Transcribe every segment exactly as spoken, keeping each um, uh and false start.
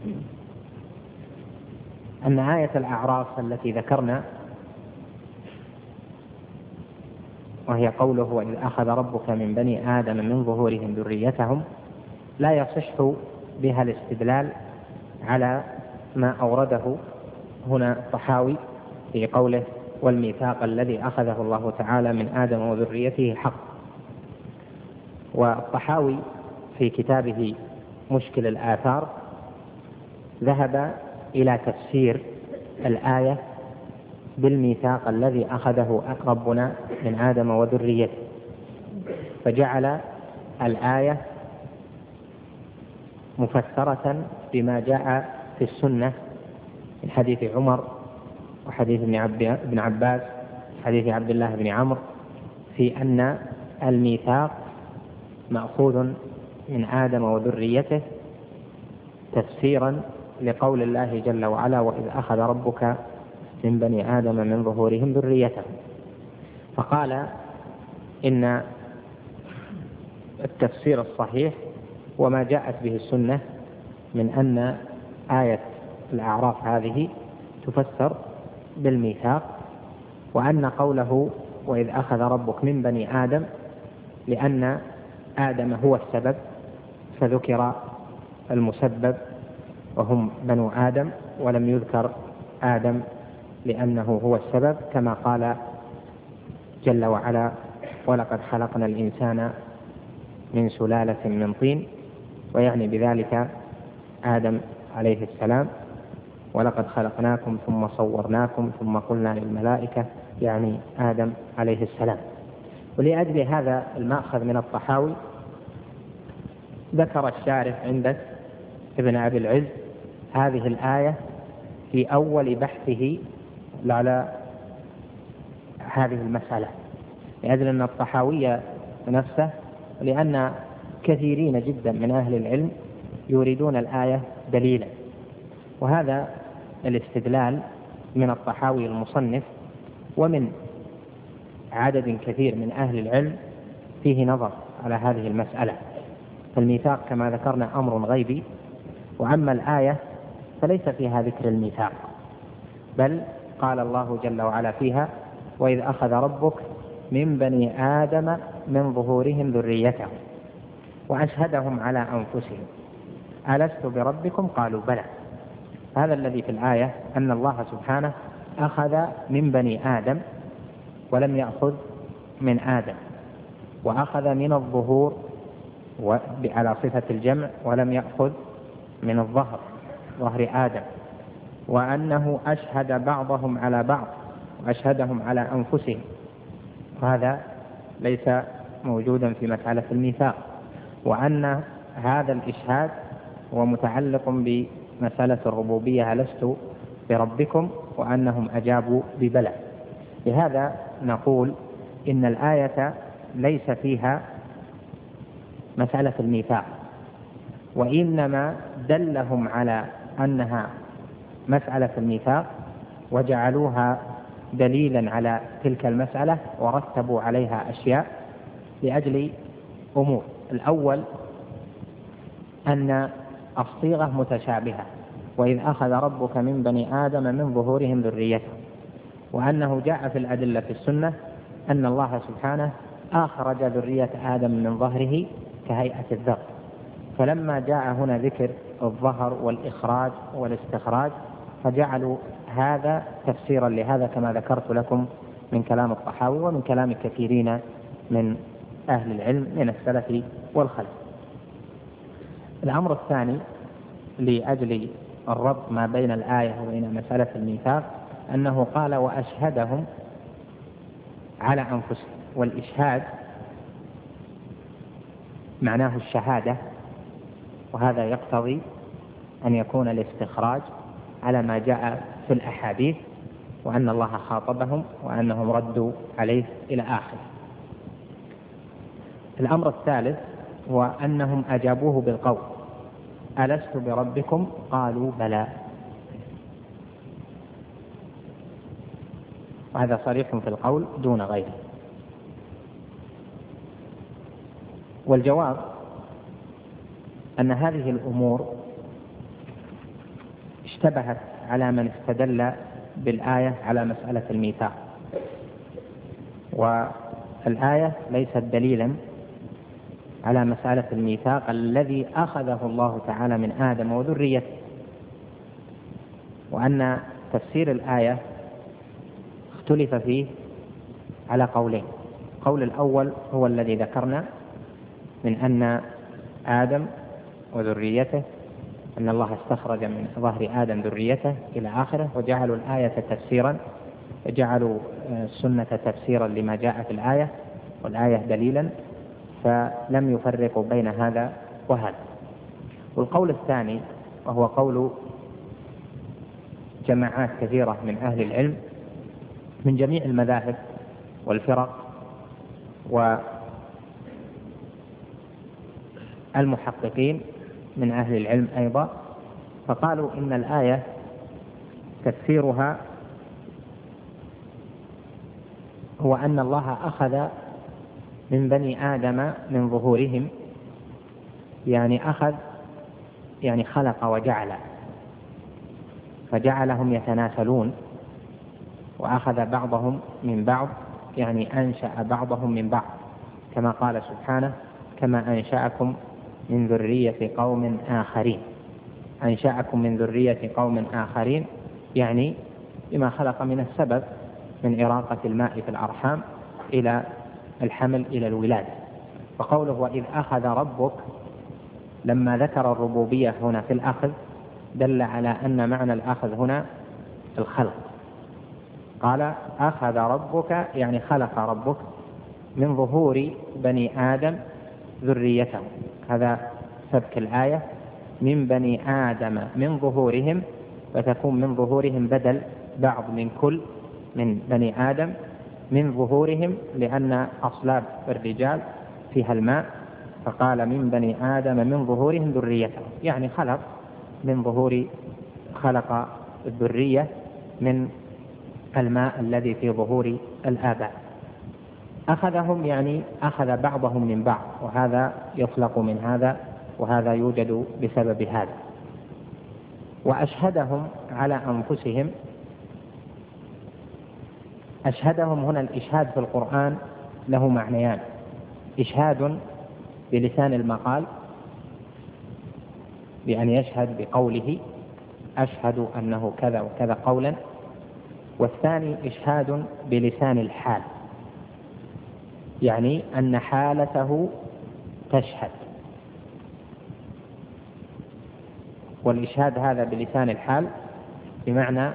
أن آية الأعراف التي ذكرنا، وهي قوله وإذ أخذ ربك من بني آدم من ظهورهم ذريتهم، لا يصح بها الاستدلال على ما أورده هنا الطحاوي في قوله والميثاق الذي أخذه الله تعالى من آدم وذريته حق. والطحاوي في كتابه مشكل الآثار ذهب إلى تفسير الآية بالميثاق الذي أخذه ربنا من آدم وذريته، فجعل الآية مفسرة بما جاء في السنة من حديث عمر وحديث ابن عباس حديث عبد الله بن عمرو في أن الميثاق مأخوذ من آدم وذريته تفسيرا لقول الله جل وعلا وإذ أخذ ربك من بني آدم من ظهورهم ذريتهم. فقال إن التفسير الصحيح وما جاءت به السنة من أن آية الأعراف هذه تفسر بالميثاق، وأن قوله وإذ أخذ ربك من بني آدم لأن آدم هو السبب، فذكر المسبب وهم بنو آدم، ولم يذكر آدم لأنه هو السبب، كما قال جل وعلا ولقد خلقنا الإنسان من سلالة من طين، ويعني بذلك آدم عليه السلام، ولقد خلقناكم ثم صورناكم ثم قلنا للملائكة، يعني آدم عليه السلام. ولأجل هذا المأخذ من الطحاوي ذكر الشارح عندك ابن أبي العز هذه الآية في أول بحثه على هذه المسألة، لأجل أن الطحاوي نفسه، لأن كثيرين جدا من أهل العلم يريدون الآية دليلا، وهذا الاستدلال من الطحاوي المصنف ومن عدد كثير من أهل العلم فيه نظر على هذه المسألة. فالميثاق كما ذكرنا أمر غيبي، وأما الآية فليس فيها ذكر الميثاق، بل قال الله جل وعلا فيها وإذ أخذ ربك من بني آدم من ظهورهم ذريتهم وأشهدهم على أنفسهم ألست بربكم قالوا بلى. هذا الذي في الآية أن الله سبحانه أخذ من بني آدم ولم يأخذ من آدم، وأخذ من الظهور على صفة الجمع ولم يأخذ من الظهر ظهر آدم، وأنه أشهد بعضهم على بعض وأشهدهم على أنفسهم، وهذا ليس موجودا في مسألة الميثاق، وأن هذا الإشهاد هو متعلق بمسألة الربوبية ألست بربكم، وأنهم أجابوا ببلى. لهذا نقول إن الآية ليس فيها مسألة الميثاق، وإنما دلهم على أنها مسألة الميثاق وجعلوها دليلا على تلك المسألة ورتبوا عليها أشياء لأجل أمور. الأول أن الصيغة متشابهة، وإذ أخذ ربك من بني آدم من ظهورهم ذريتهم، وأنه جاء في الأدلة في السنة أن الله سبحانه أخرج ذرية آدم من ظهره كهيئة الذر، فلما جاء هنا ذكر الظهر والإخراج والاستخراج فجعلوا هذا تفسيرا لهذا، كما ذكرت لكم من كلام الطحاوي ومن كلام كثيرين من أهل العلم من السلف والخلف. الأمر الثاني لأجل الربط ما بين الآية وبين مسألة الميثاق أنه قال وأشهدهم على أنفسهم، والإشهاد معناه الشهادة، وهذا يقتضي أن يكون الاستخراج على ما جاء في الأحاديث، وأن الله خاطبهم وأنهم ردوا عليه إلى آخره. الأمر الثالث هو أنهم أجابوه بالقول ألست بربكم قالوا بلى، وهذا صريح في القول دون غيره. والجواب أن هذه الأمور اشتبهت على من استدل بالآية على مسألة الميثاق، والآية ليست دليلا على مسألة الميثاق الذي أخذه الله تعالى من آدم وذريته، وأن تفسير الآية اختلف فيه على قولين. القول الأول هو الذي ذكرنا من أن آدم وذريته، أن الله استخرج من ظهر آدم ذريته إلى آخره، وجعلوا الآية تفسيرا، جعلوا السنة تفسيرا لما جاء في الآية والآية دليلا، فلم يفرقوا بين هذا وهذا. والقول الثاني وهو قول جماعات كثيرة من أهل العلم من جميع المذاهب والفرق والمحققين من أهل العلم أيضا، فقالوا إن الآية تفسيرها هو أن الله أخذ من بني آدم من ظهورهم، يعني أخذ يعني خلق وجعل، فجعلهم يتناسلون، وأخذ بعضهم من بعض، يعني أنشأ بعضهم من بعض، كما قال سبحانه: كما أنشأكم من ذرية قوم آخرين. أنشأكم من ذرية قوم آخرين يعني بما خلق من السبب من إراقة الماء في الأرحام إلى الحمل إلى الولادة. وقوله وإذ أخذ ربك، لما ذكر الربوبية هنا في الأخذ دل على أن معنى الأخذ هنا الخلق. قال أخذ ربك يعني خلق ربك من ظهور بني آدم ذريته، هذا سبك الآية، من بني آدم من ظهورهم، فتكون من ظهورهم بدل بعض من كل من بني آدم من ظهورهم، لأن أصلاب الرجال فيها الماء، فقال من بني آدم من ظهورهم ذريته، يعني خلق من ظهور خلق الذرية من الماء الذي في ظهور الآباء. أخذهم يعني أخذ بعضهم من بعض، وهذا يطلق من هذا وهذا يوجد بسبب هذا. وأشهدهم على أنفسهم، أشهدهم هنا الإشهاد في القرآن له معنيان: إشهاد بلسان المقال بأن يشهد بقوله أشهد أنه كذا وكذا قولا، والثاني إشهاد بلسان الحال، يعني أن حالته تشهد. والإشهاد هذا بلسان الحال بمعنى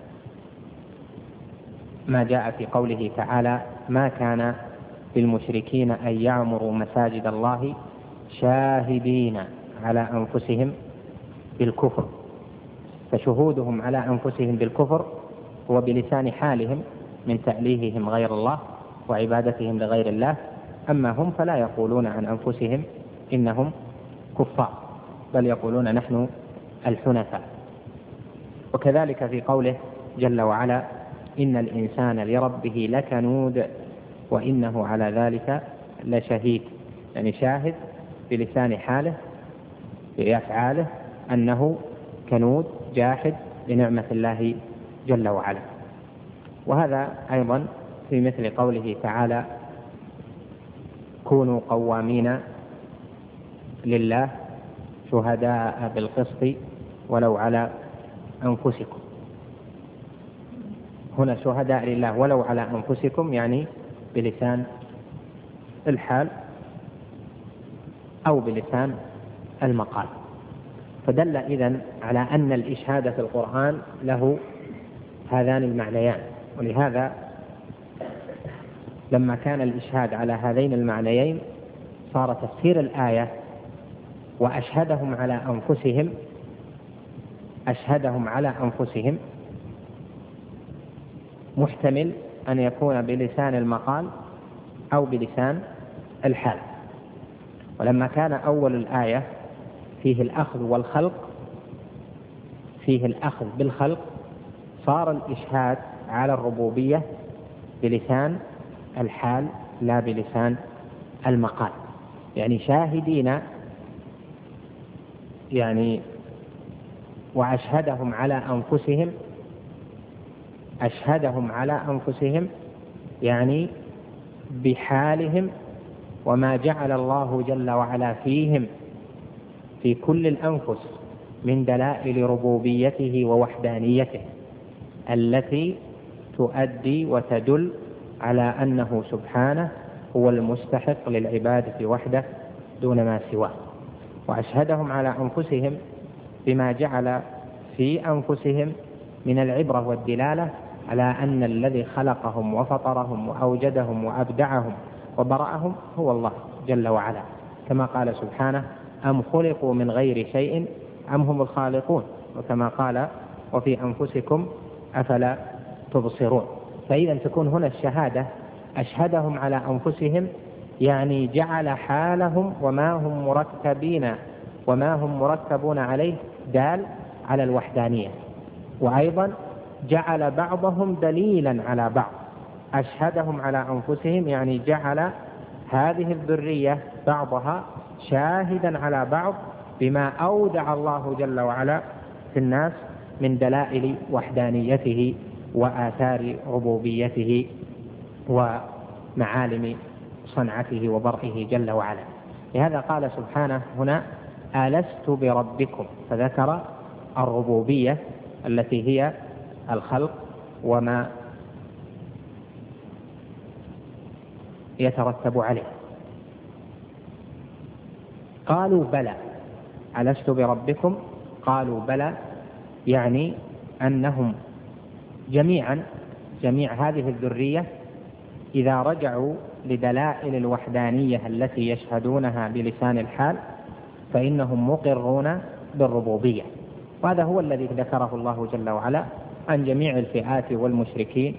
ما جاء في قوله تعالى: ما كان للمشركين أن يعمروا مساجد الله شاهدين على أنفسهم بالكفر، فشهودهم على أنفسهم بالكفر هو بلسان حالهم من تأليههم غير الله وعبادتهم لغير الله، أما هم فلا يقولون عن أنفسهم إنهم كفار، بل يقولون نحن الحنفاء. وكذلك في قوله جل وعلا: إن الإنسان لربه لكنود وإنه على ذلك لشهيد، يعني شاهد بلسان حاله بأفعاله أنه كنود جاحد لنعمة الله جل وعلا. وهذا أيضا في مثل قوله تعالى: كونوا قوامين لله شهداء بالقسط ولو على أنفسكم. هنا شهداء لله ولو على أنفسكم يعني بلسان الحال أو بلسان المقال. فدل إذن على أن الإشهاد في القرآن له هذان المعنيان. ولهذا لما كان الإشهاد على هذين المعنيين صار تفسير الآية وأشهدهم على أنفسهم، أشهدهم على أنفسهم محتمل أن يكون بلسان المقال أو بلسان الحال. ولما كان أول الآية فيه الأخذ والخلق، فيه الأخذ بالخلق، صار الإشهاد على الربوبية بلسان الحال لا بلسان المقال، يعني شاهدين يعني وأشهدهم على أنفسهم. أشهدهم على أنفسهم يعني بحالهم وما جعل الله جل وعلا فيهم في كل الأنفس من دلائل ربوبيته ووحدانيته التي تؤدي وتدل على أنه سبحانه هو المستحق للعبادة وحده دون ما سواه. وأشهدهم على أنفسهم بما جعل في أنفسهم من العبرة والدلالة على أن الذي خلقهم وفطرهم وأوجدهم وأبدعهم وبرأهم هو الله جل وعلا، كما قال سبحانه: أم خلقوا من غير شيء أم هم الخالقون، وكما قال: وفي أنفسكم أفلا تبصرون. فإذا تكون هنا الشهادة أشهدهم على أنفسهم يعني جعل حالهم وما هم مرتبين وما هم مرتبون عليه دال على الوحدانية، وأيضا جعل بعضهم دليلا على بعض. أشهدهم على أنفسهم يعني جعل هذه الذرية بعضها شاهدا على بعض بما أودع الله جل وعلا في الناس من دلائل وحدانيته وآثار ربوبيته ومعالم صنعته وبرئه جل وعلا. لهذا قال سبحانه هنا: ألست بربكم، فذكر الربوبية التي هي الخلق وما يترتب عليه. قالوا بلى، ألست بربكم؟ قالوا بلى، يعني أنهم جميعا جميع هذه الذرية إذا رجعوا لدلائل الوحدانية التي يشهدونها بلسان الحال فإنهم مقرون بالربوبية. وهذا هو الذي ذكره الله جل وعلا عن جميع الفئات والمشركين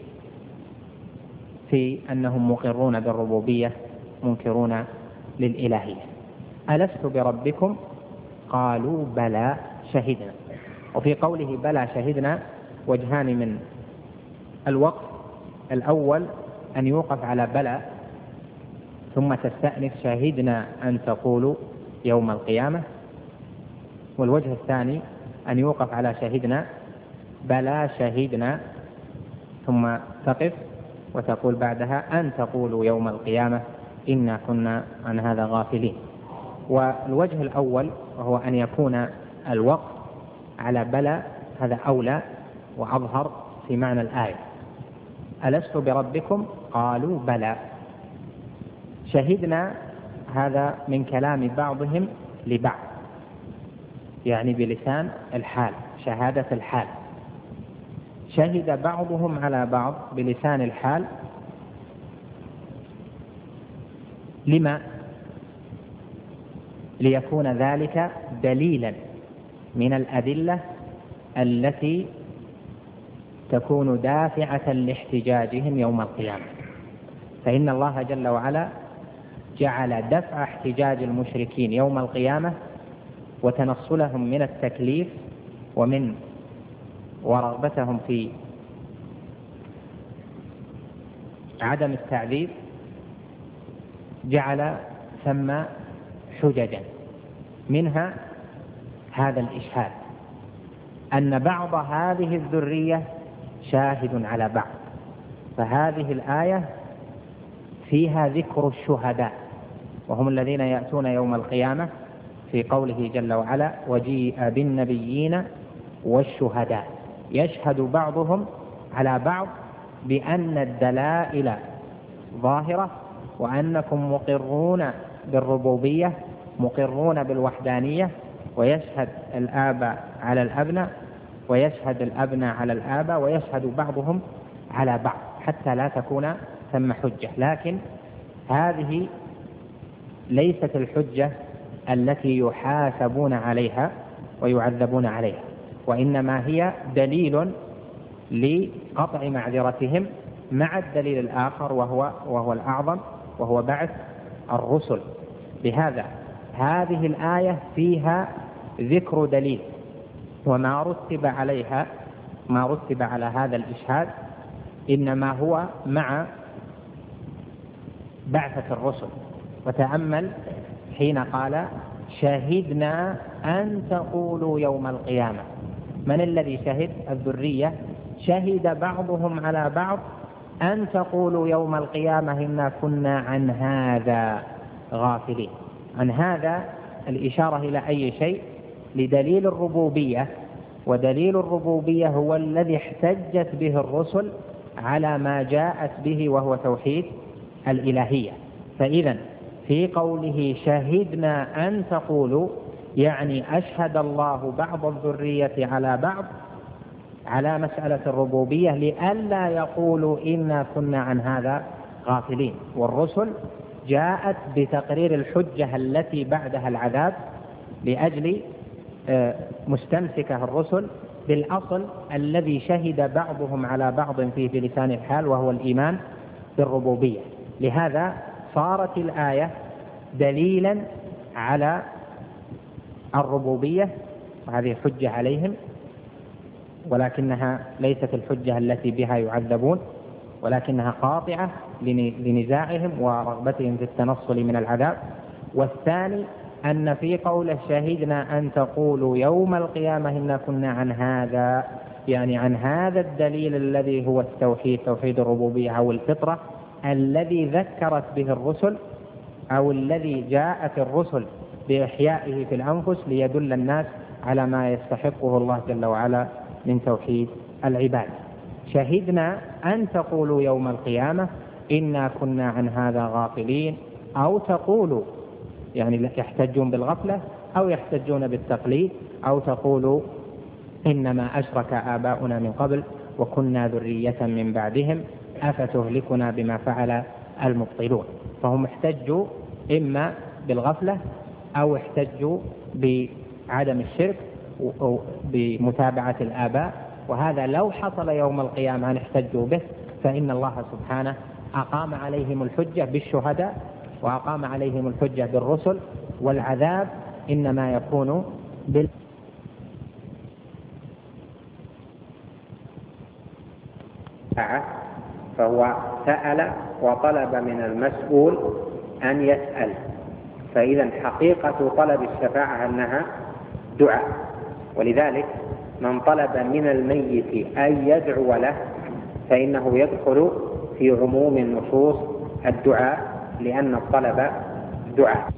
في أنهم مقرون بالربوبية منكرون للإلهية. ألست بربكم؟ قالوا بلى شهدنا. وفي قوله بلى شهدنا وجهان من الوقف: الأول أن يوقف على بلى ثم تستأنف شهدنا أن تقولوا يوم القيامة، والوجه الثاني أن يوقف على شهدنا بلى شهدنا ثم تقف وتقول بعدها أن تقولوا يوم القيامة إنا كنا عن هذا غافلين. والوجه الأول وهو أن يكون الوقف على بلى هذا أولى وأظهر في معنى الآية: ألست بربكم؟ قالوا بلى. شهدنا هذا من كلام بعضهم لبعض، يعني بلسان الحال، شهادة الحال. شهد بعضهم على بعض بلسان الحال. لما؟ ليكون ذلك دليلا من الأدلة التي تكون دافعة لاحتجاجهم يوم القيامة. فإن الله جل وعلا جعل دفع احتجاج المشركين يوم القيامة وتنصلهم من التكليف ومن ورغبتهم في عدم التعذيب، جعل ثم حججا، منها هذا الإشهاد أن بعض هذه الذرية شاهد على بعض. فهذه الآية فيها ذكر الشهداء، وهم الذين يأتون يوم القيامة في قوله جل وعلا: وجيء بالنبيين والشهداء. يشهد بعضهم على بعض بأن الدلائل ظاهرة وأنكم مقرون بالربوبية مقرون بالوحدانية، ويشهد الآباء على الأبناء ويشهد الأبناء على الآباء ويشهد بعضهم على بعض حتى لا تكون ثم حجة. لكن هذه ليست الحجة التي يحاسبون عليها ويعذبون عليها، وإنما هي دليل لقطع معذرتهم مع الدليل الآخر وهو, وهو الأعظم وهو بعث الرسل. بهذا هذه الآية فيها ذكر دليل، وما رتب عليها ما رتب على هذا الإشهاد إنما هو مع بعثة الرسل. وتأمل حين قال: شهدنا أن تقولوا يوم القيامة، من الذي شهد؟ الذرية. شهد بعضهم على بعض أن تقولوا يوم القيامة إنا كنا عن هذا غافلين. عن هذا الإشارة إلى أي شيء؟ لدليل الربوبية، ودليل الربوبية هو الذي احتجت به الرسل على ما جاءت به وهو توحيد الإلهية. فإذا في قوله شهدنا أن تقولوا يعني أشهد الله بعض الذرية على بعض على مسألة الربوبية لئلا يقولوا إنا كنا عن هذا غافلين. والرسل جاءت بتقرير الحجة التي بعدها العذاب لأجل مستمسكه الرسل بالأصل الذي شهد بعضهم على بعض فيه بلسان الحال وهو الإيمان بالربوبية. لهذا صارت الآية دليلا على الربوبية، وهذه حجة عليهم، ولكنها ليست الحجة التي بها يعذبون، ولكنها قاطعة لنزاعهم ورغبتهم في التنصل من العذاب. والثاني أن في قوله شهدنا أن تقولوا يوم القيامة إنا كنا عن هذا، يعني عن هذا الدليل الذي هو التوحيد، توحيد الربوبية أو الفطرة الذي ذكرت به الرسل أو الذي جاءت الرسل بإحيائه في الأنفس ليدل الناس على ما يستحقه الله جل وعلا من توحيد العبادة. شهدنا أن تقولوا يوم القيامة إنا كنا عن هذا غافلين، أو تقولوا يعني يحتجون بالغفلة أو يحتجون بالتقليد، أو تقولوا إنما أشرك آباؤنا من قبل وكنا ذرية من بعدهم أفتهلكنا بما فعل المبطلون. فهم احتجوا إما بالغفلة أو احتجوا بعدم الشرك بمتابعة الآباء، وهذا لو حصل يوم القيامة أن احتجوا به فإن الله سبحانه أقام عليهم الحجة بالشهداء وأقام عليهم الحجة بالرسل، والعذاب إنما يكون بال فهو سأل وطلب من المسؤول أن يسأل. فإذا حقيقة طلب الشفاعة أنها دعاء، ولذلك من طلب من الميت أن يدعو له فإنه يدخل في عموم النصوص الدعاء، لأن الطلب دعاء.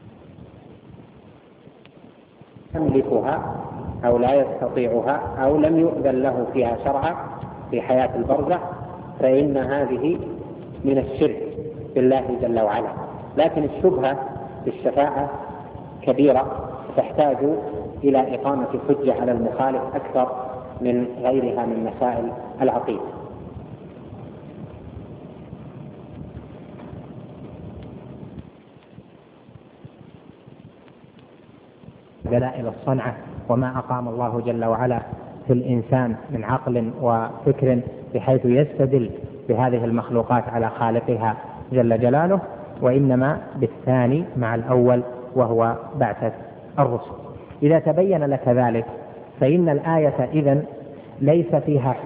يملكها أو لا يستطيعها أو لم يؤذن له فيها شرعا في حياة البرزخ فإن هذه من الشرك بالله جل وعلا. لكن الشبهة بالشفاعة كبيرة تحتاج إلى إقامة حجة على المخالف أكثر من غيرها من مسائل العقيدة. دلائل الصنعة وما أقام الله جل وعلا في الإنسان من عقل وفكر بحيث يستدل بهذه المخلوقات على خالقها جل جلاله، وإنما بالثاني مع الأول وهو بعثة الرسل. إذا تبين لك ذلك فإن الآية إذن ليس فيها